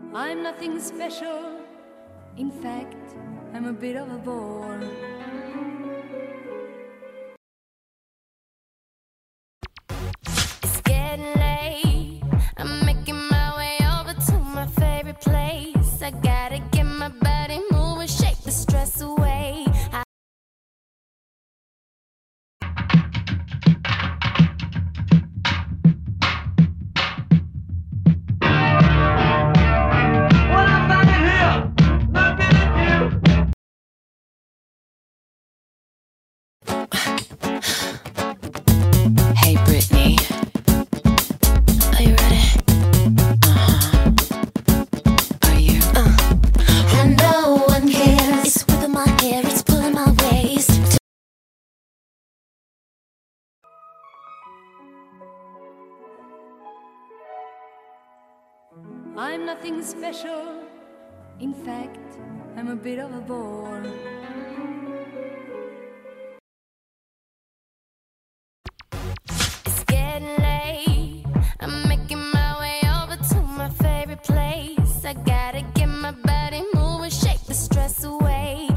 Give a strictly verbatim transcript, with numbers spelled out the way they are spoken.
I'm nothing special. In fact, I'm a bit of a bore. It's getting late. I'm making my way over to my favorite place. I gotta get my body moving, shake the stress away. I Hey Britney, are you ready? Uh-huh. Are you? Uh. And no one cares. It's whipping my hair, it's pulling my waist. I'm nothing special. In fact, I'm a bit of a bore. It's getting late. I'm making my way over to my favorite place. I gotta get my body moving, shake the stress away.